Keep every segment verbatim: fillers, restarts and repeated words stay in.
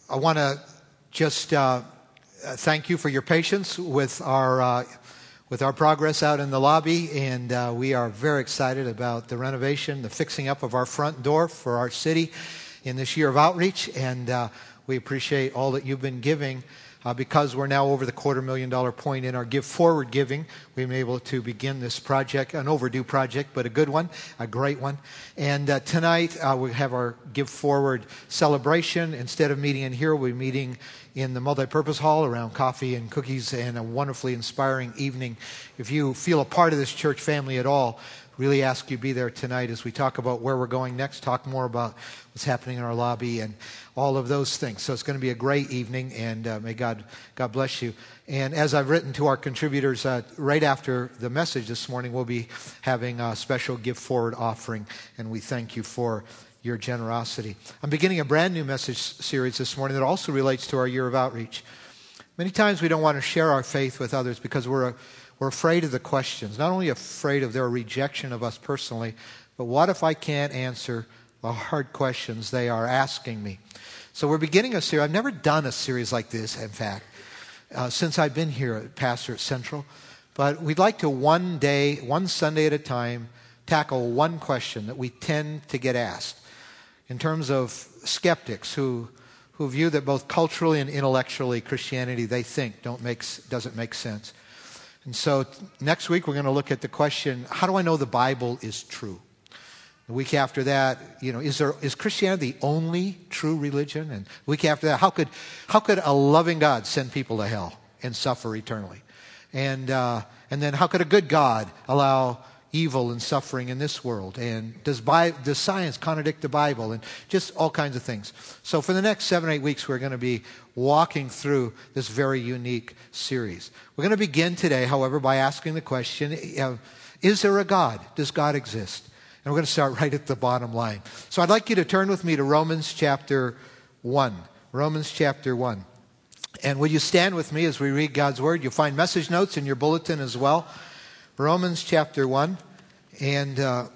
I want to just uh, thank you for your patience with our uh, with our progress out in the lobby, and uh, we are very excited about the renovation, the fixing up of our front door for our city in this year of outreach, and uh, we appreciate all that you've been giving. Uh, because we're now over the quarter million dollar point in our Give Forward giving, we've been able to begin this project, an overdue project, but a good one, a great one. And uh, tonight uh, we have our Give Forward celebration. Instead of meeting in here, we're meeting in the multipurpose hall around coffee and cookies and a wonderfully inspiring evening. If you feel a part of this church family at all, really ask you be there tonight as we talk about where we're going next, talk more about what's happening in our lobby and all of those things. So it's going to be a great evening, and uh, may God God bless you. And as I've written to our contributors, uh, right after the message this morning, we'll be having a special Give Forward offering, and we thank you for your generosity. I'm beginning a brand new message series this morning that also relates to our year of outreach. Many times we don't want to share our faith with others because we're a We're afraid of the questions, not only afraid of their rejection of us personally, but what if I can't answer the hard questions they are asking me? So we're beginning a series. I've never done a series like this, in fact, uh, since I've been here at Pastor at Central. But we'd like to one day, one Sunday at a time, tackle one question that we tend to get asked in terms of skeptics who who view that both culturally and intellectually Christianity, they think, don't make, doesn't make sense. And so next week we're going to look at the question, how do I know the Bible is true? The week after that, you know, is there is Christianity the only true religion? And the week after that, how could how could a loving God send people to hell and suffer eternally? And uh, and then how could a good God allow evil and suffering in this world? And does Bi- does science contradict the Bible? And just all kinds of things. So for the next seven, eight weeks, we're going to be walking through this very unique series. We're going to begin today, however, by asking the question, uh, is there a God? Does God exist? And we're going to start right at the bottom line. So I'd like you to turn with me to Romans chapter one. Romans chapter one. And will you stand with me as we read God's Word? You'll find message notes in your bulletin as well. Romans chapter one. And uh,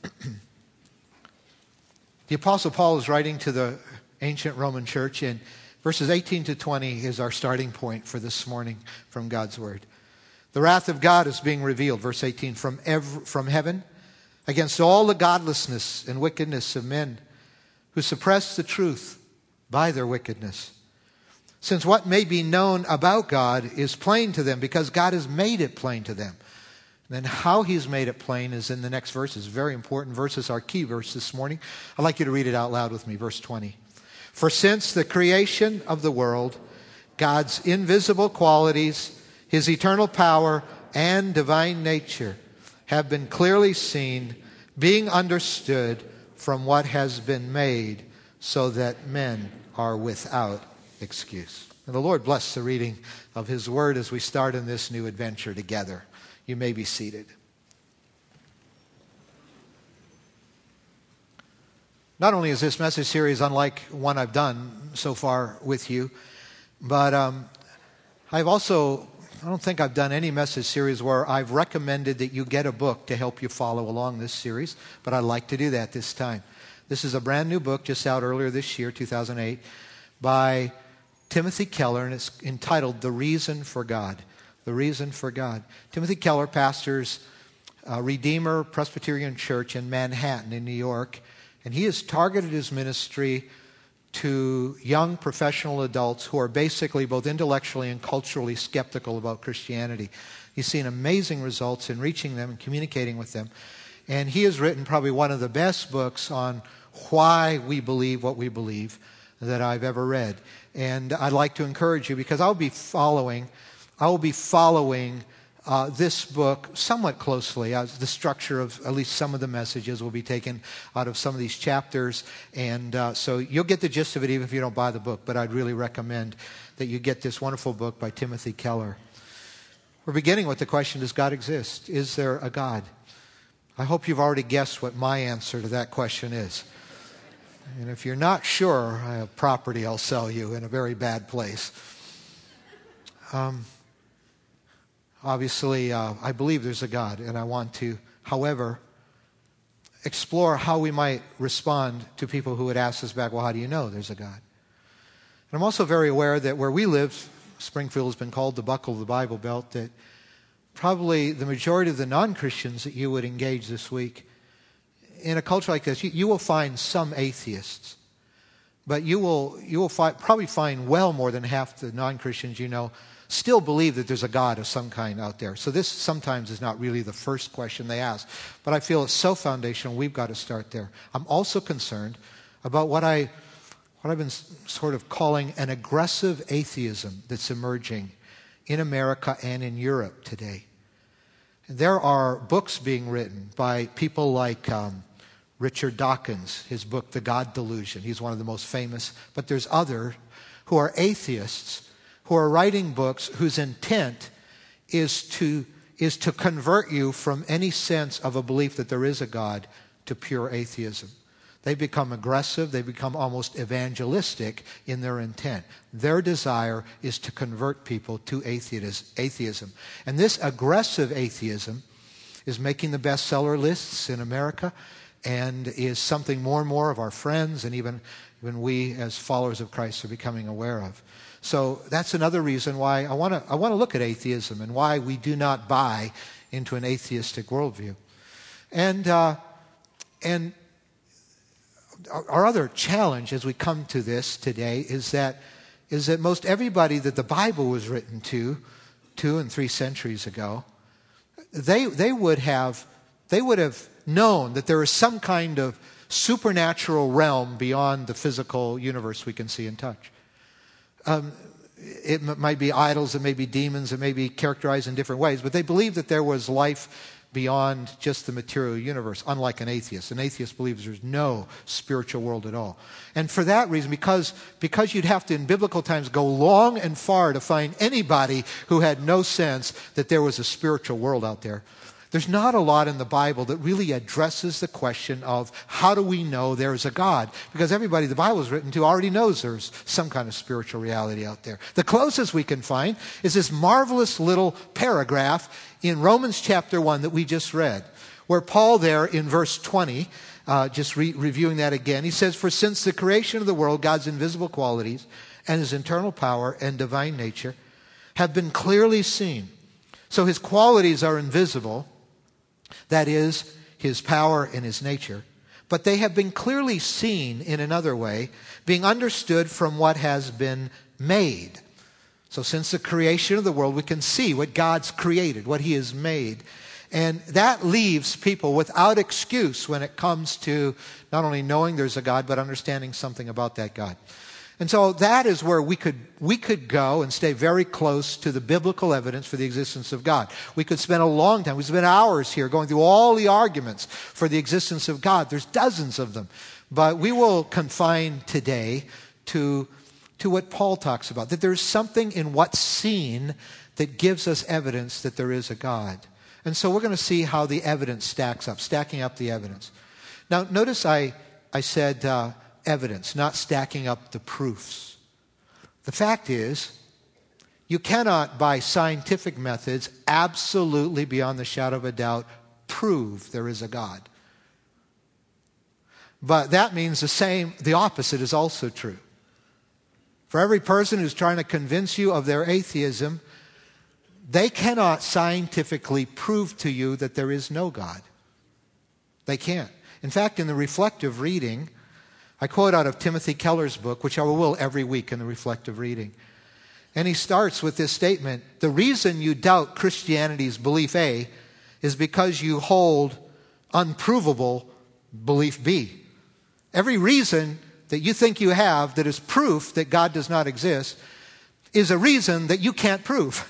the Apostle Paul is writing to the ancient Roman church, and verses eighteen to twenty is our starting point for this morning from God's Word. The wrath of God is being revealed, verse eighteen, from ev- from heaven against all the godlessness and wickedness of men who suppress the truth by their wickedness. Since what may be known about God is plain to them because God has made it plain to them. And then how he's made it plain is in the next verses. Very important verses, our key verse this morning. I'd like you to read it out loud with me, verse twenty. For since the creation of the world, God's invisible qualities, his eternal power and divine nature have been clearly seen, being understood from what has been made, so that men are without excuse. And the Lord bless the reading of his word as we start in this new adventure together. You may be seated. Not only is this message series unlike one I've done so far with you, but um, I've also, I don't think I've done any message series where I've recommended that you get a book to help you follow along this series, but I'd like to do that this time. This is a brand new book just out earlier this year, two thousand eight, by Timothy Keller, and it's entitled The Reason for God. The Reason for God. Timothy Keller pastors uh, Redeemer Presbyterian Church in Manhattan in New York, and he has targeted his ministry to young professional adults who are basically both intellectually and culturally skeptical about Christianity. He's seen amazing results in reaching them and communicating with them. And he has written probably one of the best books on why we believe what we believe that I've ever read. And I'd like to encourage you, because I'll be following, I will be following Uh, this book somewhat closely. Uh, the structure of at least some of the messages will be taken out of some of these chapters. And uh, so you'll get the gist of it even if you don't buy the book. But I'd really recommend that you get this wonderful book by Timothy Keller. We're beginning with the question, does God exist? Is there a God? I hope you've already guessed what my answer to that question is. And if you're not sure, I have property I'll sell you in a very bad place. Um... Obviously, uh, I believe there's a God, and I want to, however, explore how we might respond to people who would ask us back, well, how do you know there's a God? And I'm also very aware that where we live, Springfield has been called the buckle of the Bible Belt, that probably the majority of the non-Christians that you would engage this week, in a culture like this, you, you will find some atheists. But you will you will fi- probably find well more than half the non-Christians you know still believe that there's a God of some kind out there. So this sometimes is not really the first question they ask. But I feel it's so foundational, we've got to start there. I'm also concerned about what, I, what I've been sort of calling an aggressive atheism that's emerging in America and in Europe today. And there are books being written by people like um, Richard Dawkins, his book, The God Delusion. He's one of the most famous. But there's others who are atheists who are writing books whose intent is to, is to convert you from any sense of a belief that there is a God to pure atheism. They become aggressive. They become almost evangelistic in their intent. Their desire is to convert people to atheism. And this aggressive atheism is making the bestseller lists in America and is something more and more of our friends and even, even we as followers of Christ are becoming aware of. So that's another reason why I want to I want to look at atheism and why we do not buy into an atheistic worldview. And uh, and our other challenge as we come to this today is that is that most everybody that the Bible was written to two and three centuries ago, they they would have they would have known that there is some kind of supernatural realm beyond the physical universe we can see and touch. Um, it m- might be idols, it may be demons, it may be characterized in different ways, but they believed that there was life beyond just the material universe, unlike an atheist. An atheist believes there's no spiritual world at all. And for that reason, because, because you'd have to, in biblical times, go long and far to find anybody who had no sense that there was a spiritual world out there, there's not a lot in the Bible that really addresses the question of how do we know there's a God? Because everybody the Bible is written to already knows there's some kind of spiritual reality out there. The closest we can find is this marvelous little paragraph in Romans chapter one that we just read, where Paul there in verse twenty, uh, just re- reviewing that again, he says, "For since the creation of the world, God's invisible qualities and his internal power and divine nature have been clearly seen." So his qualities are invisible. That is, his power and his nature. But they have been clearly seen in another way, being understood from what has been made. So since the creation of the world, we can see what God's created, what he has made. And that leaves people without excuse when it comes to not only knowing there's a God, but understanding something about that God. And so that is where we could we could go and stay very close to the biblical evidence for the existence of God. We could spend a long time, we spend hours here going through all the arguments for the existence of God. There's dozens of them. But we will confine today to, to what Paul talks about, that there's something in what's seen that gives us evidence that there is a God. And so we're going to see how the evidence stacks up, stacking up the evidence. Now, notice I, I said... Uh, evidence, not stacking up the proofs. The fact is, you cannot, by scientific methods, absolutely beyond the shadow of a doubt, prove there is a God. But that means the same, the opposite is also true. For every person who's trying to convince you of their atheism, they cannot scientifically prove to you that there is no God. They can't. In fact, in the reflective reading, I quote out of Timothy Keller's book, which I will every week in the reflective reading. And he starts with this statement: the reason you doubt Christianity's belief A is because you hold unprovable belief B. Every reason that you think you have that is proof that God does not exist is a reason that you can't prove.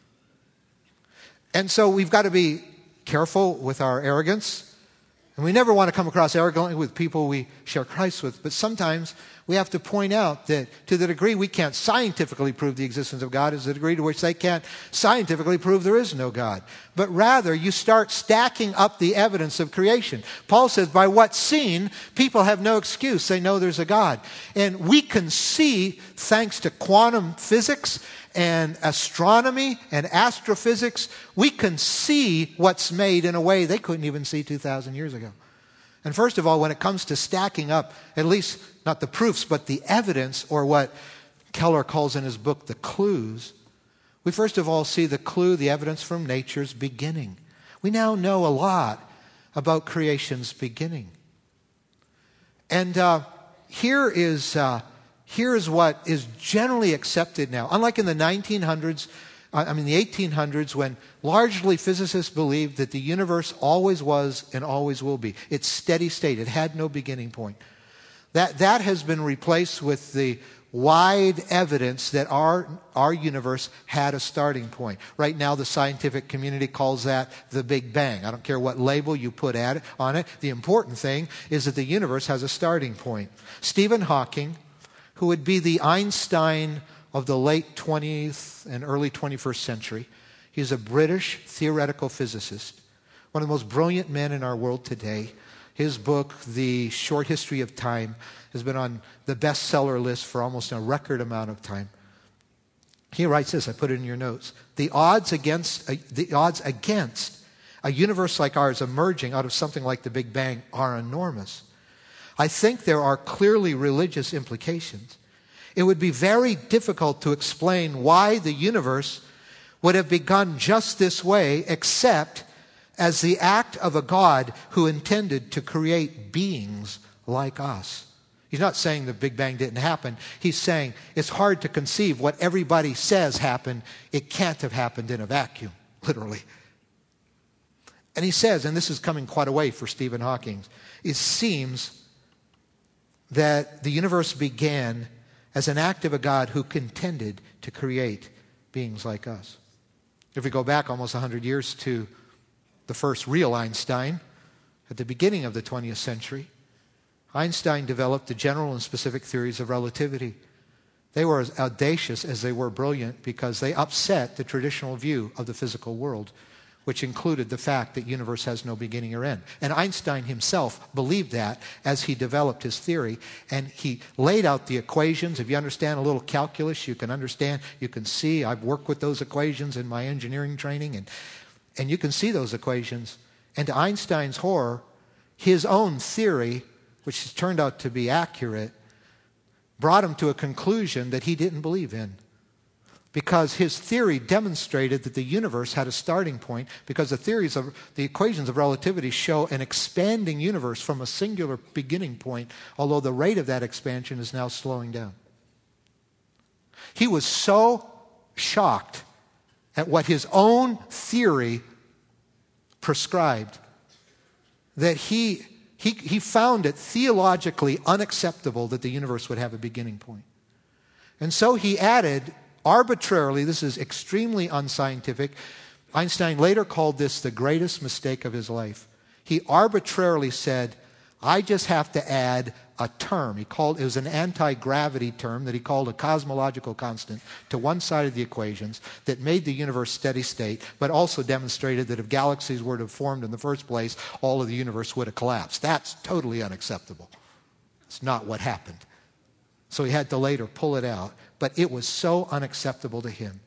And so we've got to be careful with our arrogance. And we never want to come across arrogantly with people we share Christ with. But sometimes we have to point out that to the degree we can't scientifically prove the existence of God is the degree to which they can't scientifically prove there is no God. But rather, you start stacking up the evidence of creation. Paul says, by what's seen, people have no excuse. They know there's a God. And we can see, thanks to quantum physics and astronomy and astrophysics, we can see what's made in a way they couldn't even see two thousand years ago. And first of all, when it comes to stacking up, at least not the proofs, but the evidence, or what Keller calls in his book the clues, we first of all see the clue, the evidence from nature's beginning. We now know a lot about creation's beginning. And uh, here is uh, here is what is generally accepted now. Unlike in the nineteen hundreds, uh, I mean the eighteen hundreds, when largely physicists believed that the universe always was and always will be. It's steady state. It had no beginning point. That that has been replaced with the wide evidence that our, our universe had a starting point. Right now, the scientific community calls that the Big Bang. I don't care what label you put at it, on it. The important thing is that the universe has a starting point. Stephen Hawking, who would be the Einstein of the late twentieth and early twenty-first century, he's a British theoretical physicist, one of the most brilliant men in our world today. His book, The Short History of Time, has been on the bestseller list for almost a record amount of time. He writes this, I put it in your notes. The odds against, uh, the odds against a universe like ours emerging out of something like the Big Bang are enormous. I think there are clearly religious implications. It would be very difficult to explain why the universe would have begun just this way, except as the act of a God who intended to create beings like us. He's not saying the Big Bang didn't happen. He's saying it's hard to conceive what everybody says happened. It can't have happened in a vacuum, literally. And he says, and this is coming quite a way for Stephen Hawking, it seems that the universe began as an act of a God who intended to create beings like us. If we go back almost one hundred years to the first real Einstein, at the beginning of the twentieth century, Einstein developed the general and specific theories of relativity. They were as audacious as they were brilliant because they upset the traditional view of the physical world, which included the fact that the universe has no beginning or end. And Einstein himself believed that as he developed his theory, and he laid out the equations. If you understand a little calculus, you can understand, you can see, I've worked with those equations in my engineering training, and And you can see those equations. And to Einstein's horror, his own theory, which has turned out to be accurate, brought him to a conclusion that he didn't believe in. Because his theory demonstrated that the universe had a starting point, because the theories of the equations of relativity show an expanding universe from a singular beginning point, although the rate of that expansion is now slowing down. He was so shocked at what his own theory prescribed, that he, he, he found it theologically unacceptable that the universe would have a beginning point. And so he added arbitrarily, this is extremely unscientific, Einstein later called this the greatest mistake of his life. He arbitrarily said, I just have to add a term. He called, it was an anti-gravity term that he called a cosmological constant to one side of the equations that made the universe steady state, but also demonstrated that if galaxies were to have formed in the first place, all of the universe would have collapsed. That's totally unacceptable. It's not what happened. So he had to later pull it out. But it was so unacceptable to him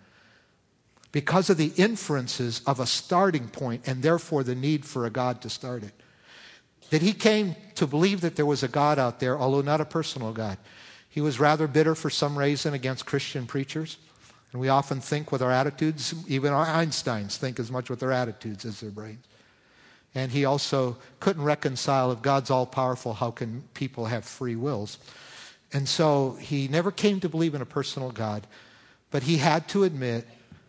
because of the inferences of a starting point and therefore the need for a God to start it, that he came to believe that there was a God out there, although not a personal God. He was rather bitter for some reason against Christian preachers. And we often think with our attitudes, even our Einsteins think as much with their attitudes as their brains. And he also couldn't reconcile, if God's all-powerful, how can people have free wills? And so he never came to believe in a personal God. But he had to admit,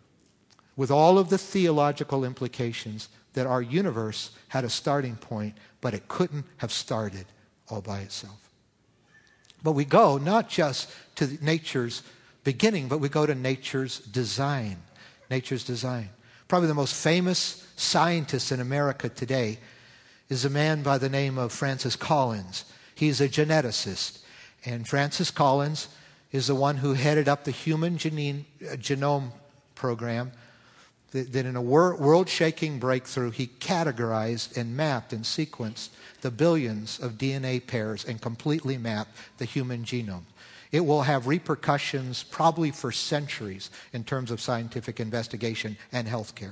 with all of the theological implications, that our universe had a starting point, but it couldn't have started all by itself. But we go not just to nature's beginning, but we go to nature's design. Nature's design. Probably the most famous scientist in America today is a man by the name of Francis Collins. He's a geneticist. And Francis Collins is the one who headed up the Human Genome, uh, Genome Program, that, that in a wor- world-shaking breakthrough, he categorized and mapped and sequenced the billions of D N A pairs and completely mapped the human genome. It will have repercussions probably for centuries in terms of scientific investigation and healthcare.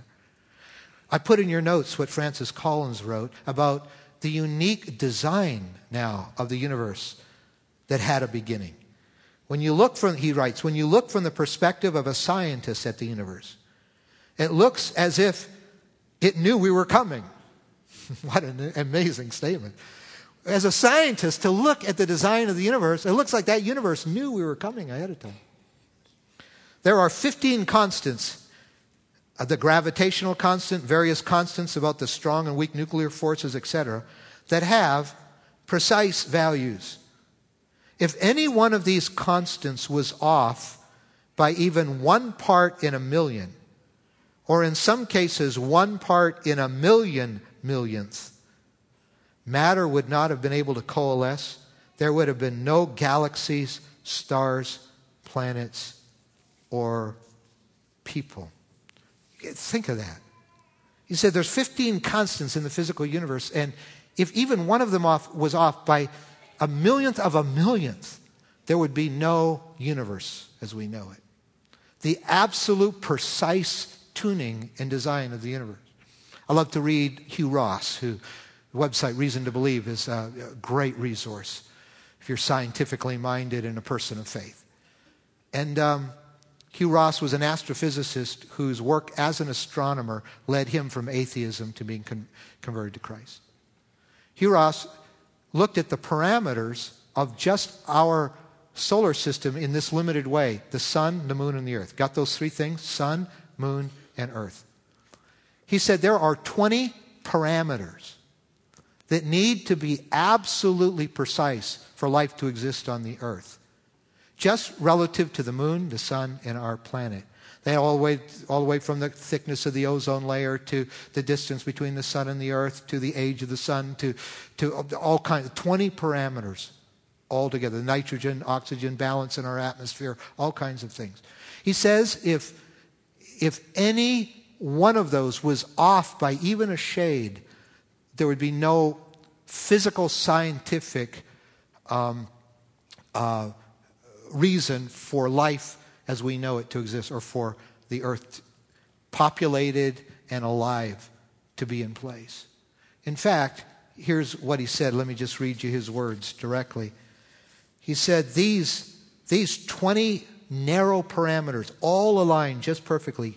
I put in your notes what Francis Collins wrote about the unique design now of the universe that had a beginning. When you look from, he writes, when you look from the perspective of a scientist at the universe, it looks as if it knew we were coming. What an amazing statement. As a scientist, to look at the design of the universe, it looks like that universe knew we were coming ahead of time. There are fifteen constants, uh, the gravitational constant, various constants about the strong and weak nuclear forces, et cetera, that have precise values. If any one of these constants was off by even one part in a million, or in some cases one part in a million millionth, matter would not have been able to coalesce. There would have been no galaxies, stars, planets, or people. Think of that. He said there's fifteen constants in the physical universe, and if even one of them off was off by a millionth of a millionth, there would be no universe as we know it. The absolute precise tuning and design of the universe. I love to read Hugh Ross, who the website Reason to Believe is a great resource if you're scientifically minded and a person of faith. And um, Hugh Ross was an astrophysicist whose work as an astronomer led him from atheism to being con- converted to Christ. Hugh Ross looked at the parameters of just our solar system in this limited way: the sun, the moon, and the earth. Got those three things? Sun, moon, and earth. He said there are twenty parameters that need to be absolutely precise for life to exist on the earth, just relative to the moon, the sun, and our planet. They all the way, all the way from the thickness of the ozone layer to the distance between the sun and the earth to the age of the sun to, to all kinds of twenty parameters altogether. The nitrogen, oxygen balance in our atmosphere, all kinds of things. He says if, if any one of those was off by even a shade, there would be no physical, scientific um, uh, reason for life as we know it to exist, or for the earth populated and alive to be in place. In fact, here's what he said. Let me just read you his words directly. He said, these, these twenty narrow parameters, all aligned just perfectly,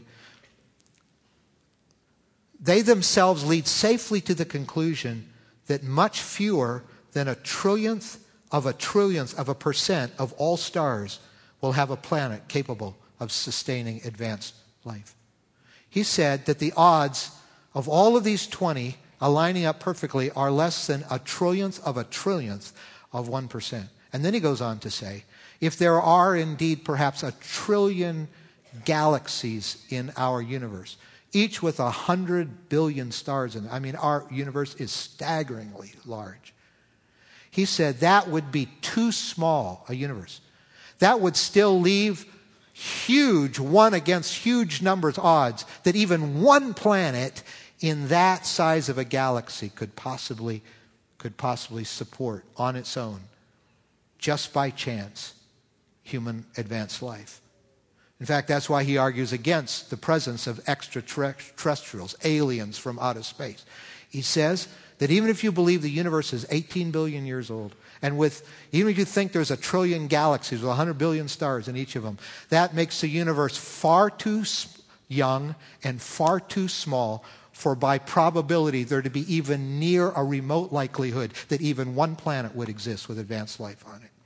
they themselves lead safely to the conclusion that much fewer than a trillionth of a trillionth of a percent of all stars will have a planet capable of sustaining advanced life. He said that the odds of all of these twenty aligning up perfectly are less than a trillionth of a trillionth of one percent. And then he goes on to say, if there are indeed perhaps a trillion galaxies in our universe, each with a hundred billion stars in it, I mean, our universe is staggeringly large. He said that would be too small a universe. That would still leave huge, one against huge numbers odds that even one planet in that size of a galaxy could possibly, could possibly support on its own, just by chance, human advanced life. In fact, that's why he argues against the presence of extraterrestrials, aliens from outer space. He says that even if you believe the universe is eighteen billion years old, and with even if you think there's a trillion galaxies with one hundred billion stars in each of them, that makes the universe far too young and far too small for, by probability, there to be even near a remote likelihood that even one planet would exist with advanced life on it.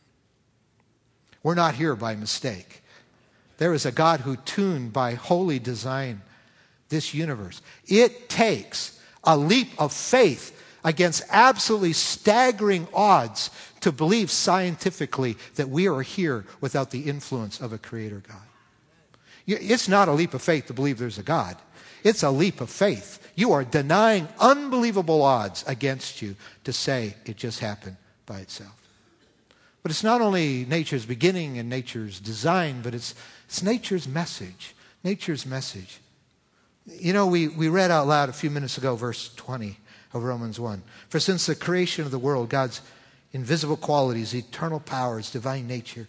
We're not here by mistake. There is a God who tuned by holy design this universe. It takes a leap of faith against absolutely staggering odds to believe scientifically that we are here without the influence of a creator God. It's not a leap of faith to believe there's a God. It's a leap of faith. You are denying unbelievable odds against you to say it just happened by itself. But it's not only nature's beginning and nature's design, but it's, it's nature's message. Nature's message. You know, we, we read out loud a few minutes ago, verse twenty of Romans one. For since the creation of the world, God's invisible qualities, eternal powers, divine nature,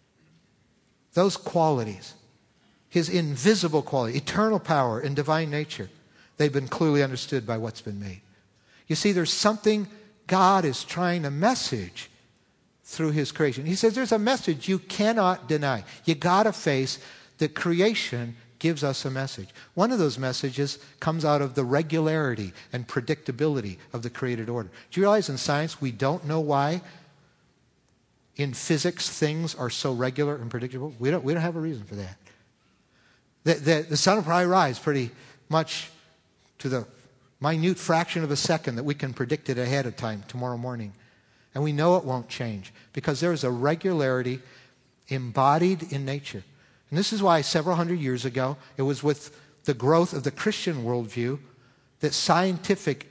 those qualities, his invisible quality, eternal power and divine nature, they've been clearly understood by what's been made. You see, there's something God is trying to message through his creation. He says there's a message you cannot deny. You got to face that creation gives us a message. One of those messages comes out of the regularity and predictability of the created order. Do you realize in science we don't know why in physics things are so regular and predictable? We don't, we don't have a reason for that. The, the, the sun will probably rise pretty much to the minute fraction of a second that we can predict it ahead of time tomorrow morning. And we know it won't change because there is a regularity embodied in nature. And this is why several hundred years ago, it was with the growth of the Christian worldview that scientific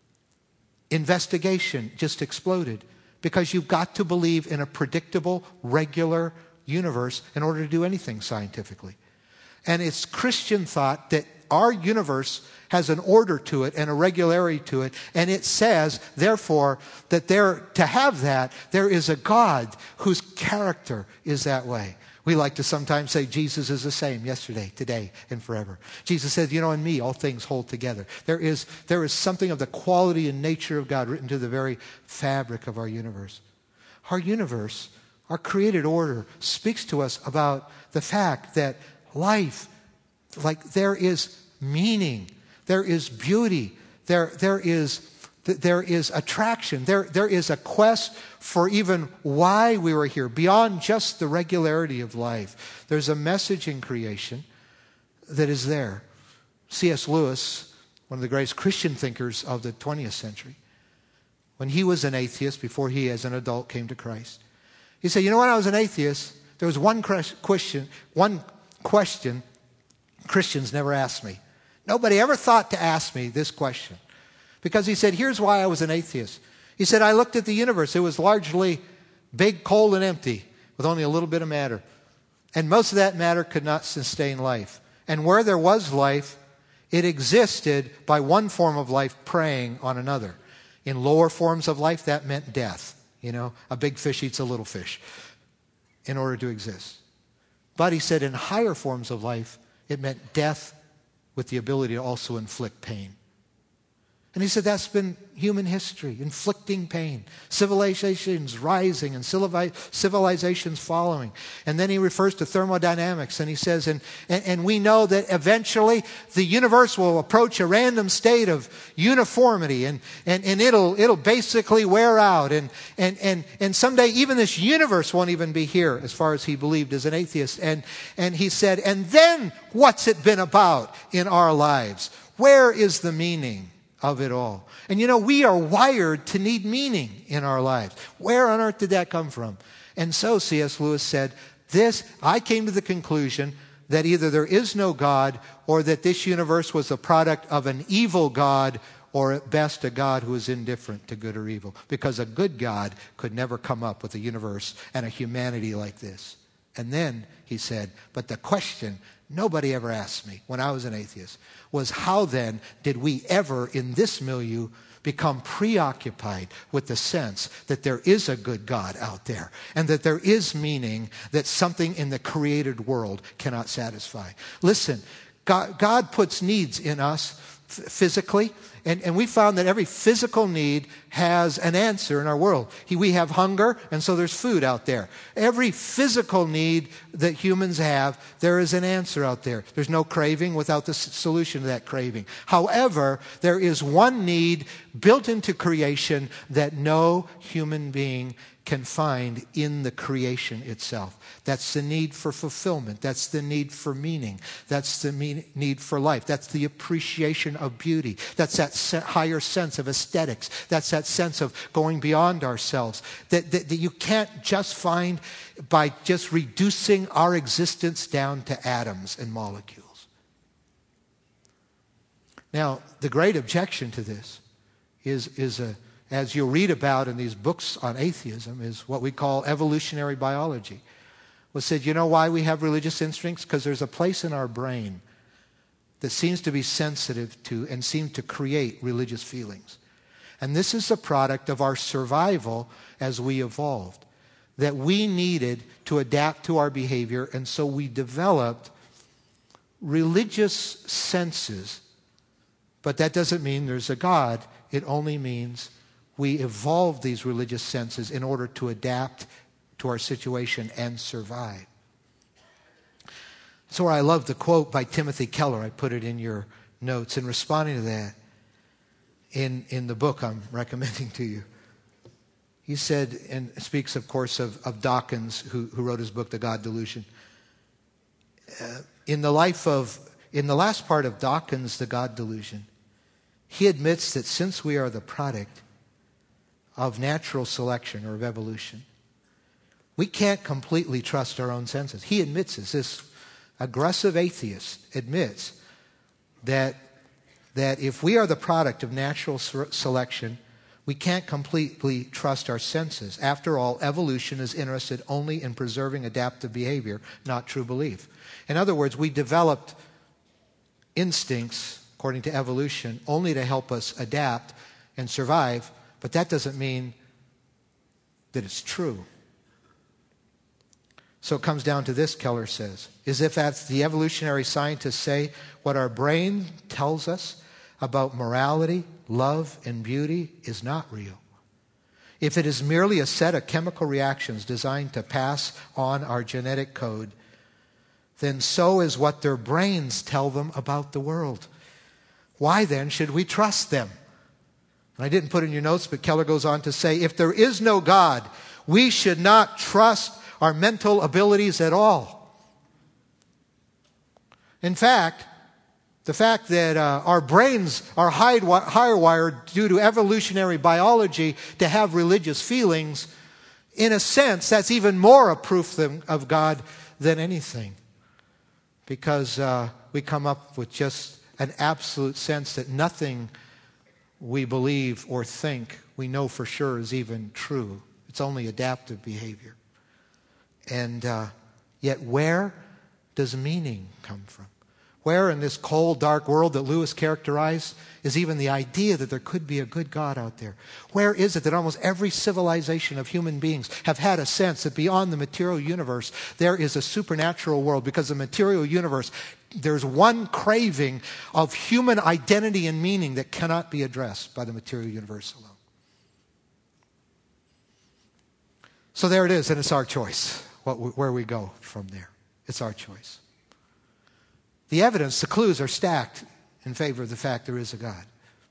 investigation just exploded. Because you've got to believe in a predictable, regular universe in order to do anything scientifically. And it's Christian thought that our universe has an order to it and a regularity to it. And it says, therefore, that there, to have that, there is a God whose character is that way. We like to sometimes say Jesus is the same yesterday, today, and forever. Jesus said, you know, in me all things hold together. There is, there is something of the quality and nature of God written to the very fabric of our universe. Our universe, our created order, speaks to us about the fact that life, like there is meaning, there is beauty, there, there is... There is attraction. There, there is a quest for even why we were here, beyond just the regularity of life. There's a message in creation that is there. C S Lewis, one of the greatest Christian thinkers of the twentieth century, when he was an atheist, before he as an adult came to Christ, he said, you know, when I was an atheist, there was one question, one question Christians never asked me. Nobody ever thought to ask me this question. Because he said, here's why I was an atheist. He said, I looked at the universe. It was largely big, cold, and empty, with only a little bit of matter. And most of that matter could not sustain life. And where there was life, it existed by one form of life preying on another. In lower forms of life, that meant death. You know, a big fish eats a little fish in order to exist. But he said in higher forms of life, it meant death with the ability to also inflict pain. And he said that's been human history, inflicting pain, civilizations rising and civilizations following. And then he refers to thermodynamics and he says, and, and, and we know that eventually the universe will approach a random state of uniformity and, and, and it'll, it'll basically wear out. And, and, and, and someday even this universe won't even be here, as far as he believed as an atheist. And, and he said, and then what's it been about in our lives? Where is the meaning of it all? And you know, we are wired to need meaning in our lives. Where on earth did that come from? And so C S Lewis said, this, I came to the conclusion that either there is no God or that this universe was the product of an evil God, or at best a God who is indifferent to good or evil. Because a good God could never come up with a universe and a humanity like this. And then he said, but the question nobody ever asked me when I was an atheist was, how then did we ever in this milieu become preoccupied with the sense that there is a good God out there and that there is meaning that something in the created world cannot satisfy? Listen, God, God puts needs in us physically, and, and we found that every physical need has an answer in our world. He, we have hunger, and so there's food out there. Every physical need that humans have, there is an answer out there. There's no craving without the s- solution to that craving. However, there is one need built into creation that no human being can find in the creation itself. That's the need for fulfillment. That's the need for meaning. That's the mean, need for life. That's the appreciation of beauty. That's that se- higher sense of aesthetics. That's that sense of going beyond ourselves. That, that, that you can't just find by just reducing our existence down to atoms and molecules. Now, the great objection to this is, is a as you'll read about in these books on atheism, is what we call evolutionary biology. Was said, you know why we have religious instincts? Because there's a place in our brain that seems to be sensitive to and seems to create religious feelings. And this is a product of our survival as we evolved, that we needed to adapt to our behavior, and so we developed religious senses. But that doesn't mean there's a God. It only means we evolve these religious senses in order to adapt to our situation and survive. So I love the quote by Timothy Keller. I put it in your notes. In responding to that, in, in the book I'm recommending to you, he said, and speaks, of course, of, of Dawkins, who, who wrote his book, The God Delusion. Uh, in the life of, in the last part of Dawkins' The God Delusion, he admits that since we are the product of natural selection or of evolution, we can't completely trust our own senses. He admits this. This aggressive atheist admits that, that if we are the product of natural selection, we can't completely trust our senses. After all, evolution is interested only in preserving adaptive behavior, not true belief. In other words, we developed instincts, according to evolution, only to help us adapt and survive, but that doesn't mean that it's true. So it comes down to this, Keller says, is if as the evolutionary scientists say, what our brain tells us about morality, love, and beauty is not real. If it is merely a set of chemical reactions designed to pass on our genetic code, then so is what their brains tell them about the world. Why then should we trust them? And I didn't put in your notes, but Keller goes on to say, if there is no God, we should not trust our mental abilities at all. In fact, the fact that uh, our brains are hardwired due to evolutionary biology to have religious feelings, in a sense, that's even more a proof than, of God than anything. Because uh, we come up with just an absolute sense that nothing we believe or think we know for sure is even true. It's only adaptive behavior. And uh, yet where does meaning come from? Where in this cold, dark world that Lewis characterized is even the idea that there could be a good God out there? Where is it that almost every civilization of human beings have had a sense that beyond the material universe there is a supernatural world? Because the material universe, there's one craving of human identity and meaning that cannot be addressed by the material universe alone. So there it is, and it's our choice, what we, where we go from there. It's our choice. The evidence, the clues are stacked in favor of the fact there is a God.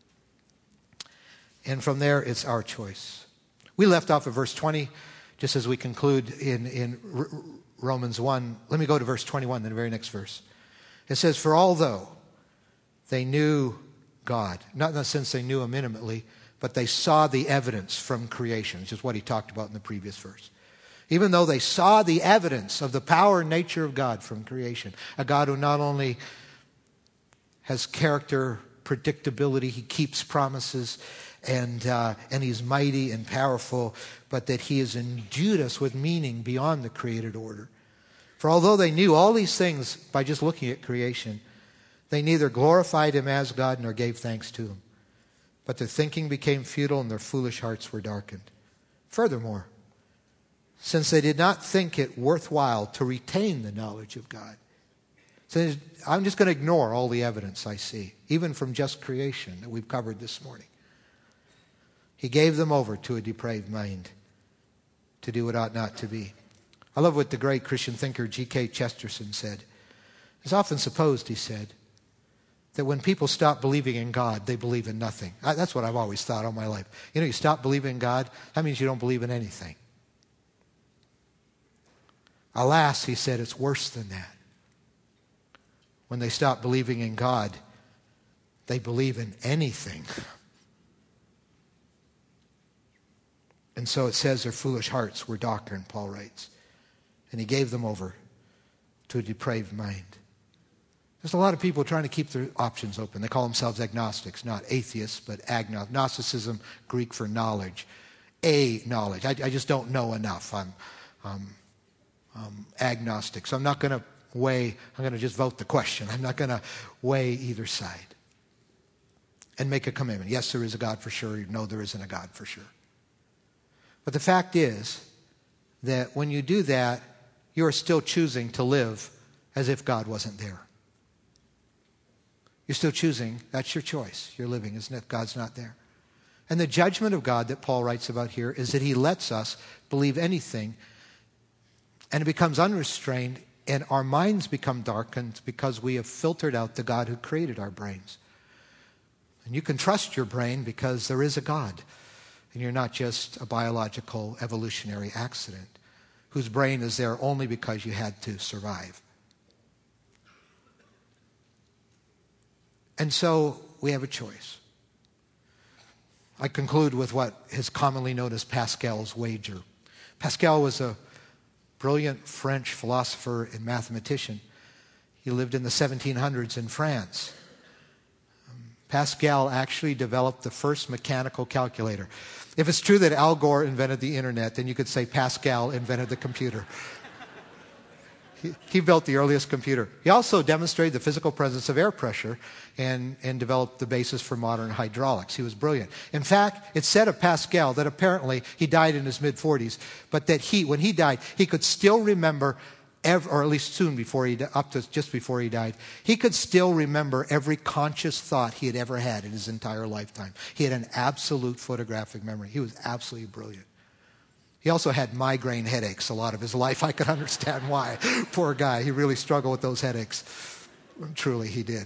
And from there, it's our choice. We left off at verse twenty, just as we conclude in, in R- Romans one. Let me go to verse twenty-one, then the very next verse. It says, for although they knew God, not in the sense they knew him intimately, but they saw the evidence from creation, which is what he talked about in the previous verse. Even though they saw the evidence of the power and nature of God from creation, a God who not only has character, predictability, he keeps promises, and uh, and he's mighty and powerful, but that he has endued us with meaning beyond the created order. For although they knew all these things by just looking at creation, they neither glorified him as God nor gave thanks to him. But their thinking became futile and their foolish hearts were darkened. Furthermore, since they did not think it worthwhile to retain the knowledge of God. So I'm just going to ignore all the evidence I see, even from just creation that we've covered this morning. He gave them over to a depraved mind to do what ought not to be. I love what the great Christian thinker G K Chesterton said. It's often supposed, he said, that when people stop believing in God, they believe in nothing. I, that's what I've always thought all my life. You know, you stop believing in God, that means you don't believe in anything. Alas, he said, it's worse than that. When they stop believing in God, they believe in anything. And so it says their foolish hearts were darkened, Paul writes. And he gave them over to a depraved mind. There's a lot of people trying to keep their options open. They call themselves agnostics, not atheists, but agnostic. Gnosticism, Greek for knowledge. A knowledge. I, I just don't know enough. I'm um, um, agnostic. So I'm not going to weigh, I'm going to just vote the question. I'm not going to weigh either side and make a commitment. Yes, there is a God for sure. No, there isn't a God for sure. But the fact is that when you do that, you are still choosing to live as if God wasn't there. You're still choosing, that's your choice. You're living as if God's not there. And the judgment of God that Paul writes about here is that he lets us believe anything, and it becomes unrestrained, and our minds become darkened because we have filtered out the God who created our brains. And you can trust your brain because there is a God, and you're not just a biological evolutionary accident whose brain is there only because you had to survive. And so we have a choice. I conclude with what is commonly known as Pascal's wager. Pascal was a brilliant French philosopher and mathematician. He lived in the seventeen hundreds in France. Pascal actually developed the first mechanical calculator. If it's true that Al Gore invented the internet, then you could say Pascal invented the computer. he, he built the earliest computer. He also demonstrated the physical presence of air pressure and, and developed the basis for modern hydraulics. He was brilliant. In fact, it's said of Pascal that apparently he died in his mid-forties, but that he, when he died, he could still remember Every, or at least soon before he, up to just before he died, he could still remember every conscious thought he had ever had in his entire lifetime. He had an absolute photographic memory. He was absolutely brilliant. He also had migraine headaches a lot of his life. I could understand why. Poor guy. He really struggled with those headaches. Truly, he did.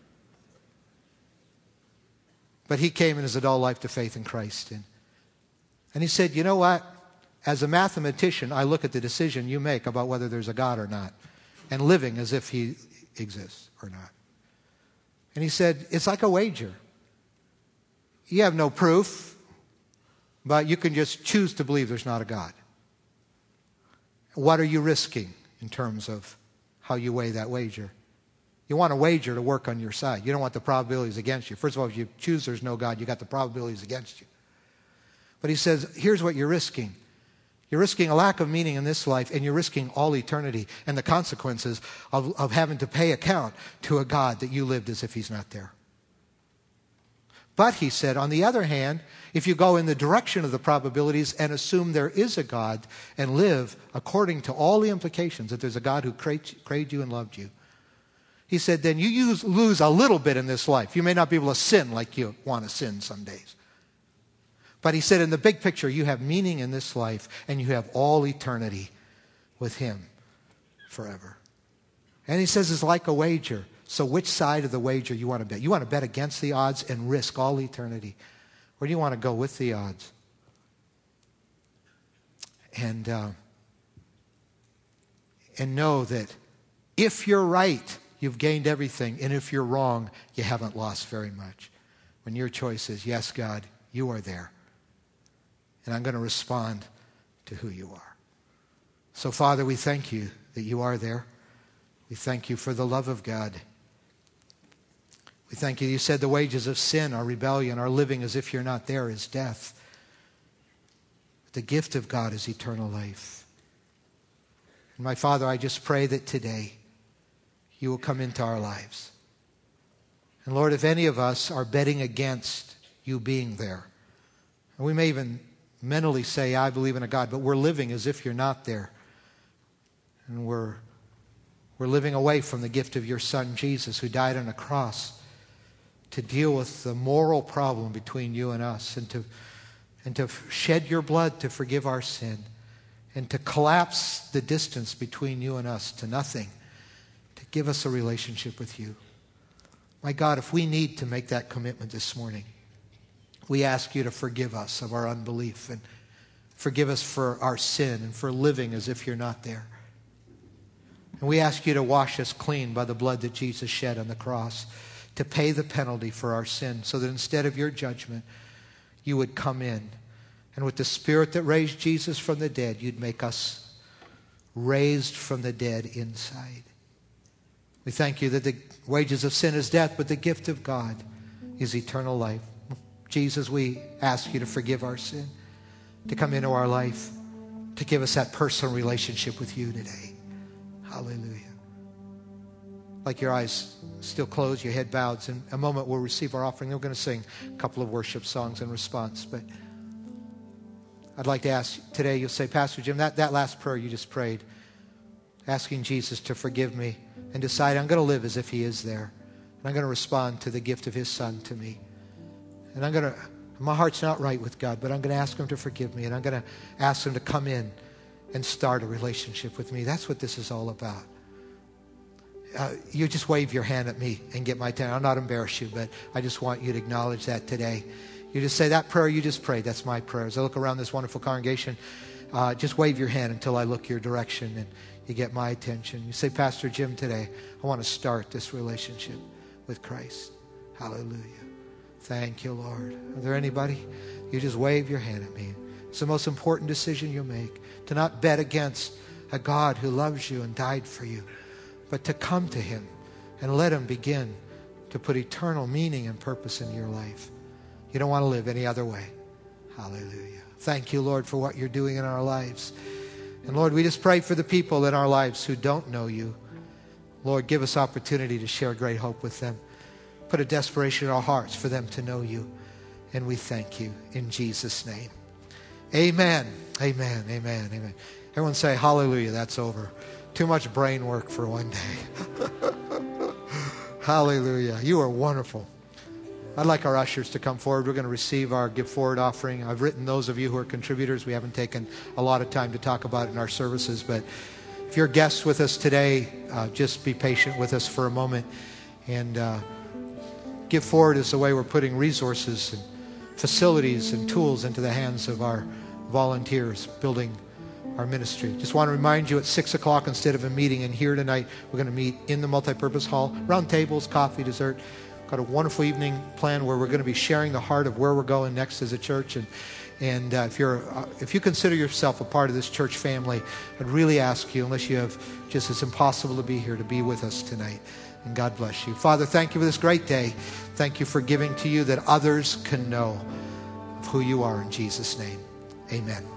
But he came in his adult life to faith in Christ. And, and he said, you know what? As a mathematician, I look at the decision you make about whether there's a God or not, and living as if he exists or not. And he said, it's like a wager. You have no proof, but you can just choose to believe there's not a God. What are you risking in terms of how you weigh that wager? You want a wager to work on your side. You don't want the probabilities against you. First of all, if you choose there's no God, you got the probabilities against you. But he says, here's what you're risking. You're risking a lack of meaning in this life, and you're risking all eternity and the consequences of, of having to pay account to a God that you lived as if he's not there. But, he said, on the other hand, if you go in the direction of the probabilities and assume there is a God and live according to all the implications that there's a God who created, created you and loved you, he said, then you use, lose a little bit in this life. You may not be able to sin like you want to sin some days. But he said, in the big picture, you have meaning in this life, and you have all eternity with him forever. And he says it's like a wager. So which side of the wager you want to bet? You want to bet against the odds and risk all eternity? Or do you want to go with the odds? And, uh, and know that if you're right, you've gained everything. And if you're wrong, you haven't lost very much. When your choice is, yes, God, you are there. And I'm going to respond to who you are. So, Father, we thank you that you are there. We thank you for the love of God. We thank you. You said the wages of sin are rebellion, are living as if you're not there is death. But the gift of God is eternal life. And my Father, I just pray that today you will come into our lives. And Lord, if any of us are betting against you being there, and we may even mentally say, I believe in a God, but we're living as if you're not there. And we're, we're living away from the gift of your Son, Jesus, who died on a cross to deal with the moral problem between you and us, and to, and to shed your blood to forgive our sin, and to collapse the distance between you and us to nothing, to give us a relationship with you. My God, if we need to make that commitment this morning, we ask you to forgive us of our unbelief, and forgive us for our sin and for living as if you're not there. And we ask you to wash us clean by the blood that Jesus shed on the cross to pay the penalty for our sin, so that instead of your judgment, you would come in. And with the Spirit that raised Jesus from the dead, you'd make us raised from the dead inside. We thank you that the wages of sin is death, but the gift of God is eternal life. Jesus, we ask you to forgive our sin, to come into our life, to give us that personal relationship with you today. Hallelujah. Like your eyes still closed, your head bowed. In a moment we'll receive our offering. We're going to sing a couple of worship songs in response. But I'd like to ask today, you'll say, Pastor Jim, that, that last prayer you just prayed, asking Jesus to forgive me and decide I'm going to live as if he is there. And I'm going to respond to the gift of his Son to me. And I'm going to My heart's not right with God, but I'm going to ask him to forgive me, and I'm going to ask him to come in and start a relationship with me. That's what this is all about. Uh, you just wave your hand at me and get my attention. I'll not embarrass you, but I just want you to acknowledge that today. You just say that prayer you just prayed. That's my prayer. As I look around this wonderful congregation, uh, just wave your hand until I look your direction and you get my attention. You say, Pastor Jim, today I want to start this relationship with Christ. Hallelujah. Thank you, Lord. Are there anybody? You just wave your hand at me. It's the most important decision you'll make, to not bet against a God who loves you and died for you, but to come to him and let him begin to put eternal meaning and purpose in your life. You don't want to live any other way. Hallelujah. Thank you, Lord, for what you're doing in our lives. And Lord, we just pray for the people in our lives who don't know you. Lord, give us opportunity to share great hope with them. Put a desperation in our hearts for them to know you. And we thank you in Jesus' name. Amen. Amen. Amen. Amen. Everyone say hallelujah. That's over. Too much brain work for one day. Hallelujah. You are wonderful. I'd like our ushers to come forward. We're going to receive our Give Forward offering. I've written those of you who are contributors. We haven't taken a lot of time to talk about it in our services, but if you're guests with us today, uh, just be patient with us for a moment. And uh, Give Forward is the way we're putting resources and facilities and tools into the hands of our volunteers building our ministry. Just want to remind you, at six o'clock, instead of a meeting in here tonight, we're going to meet in the multipurpose hall, round tables, coffee, dessert. Got a wonderful evening planned where we're going to be sharing the heart of where we're going next as a church. And and uh, if you're uh, if you consider yourself a part of this church family, I'd really ask you, unless you have just it's impossible to be here, to be with us tonight. And God bless you. Father, thank you for this great day. Thank you for giving to you that others can know of who you are, in Jesus' name. Amen.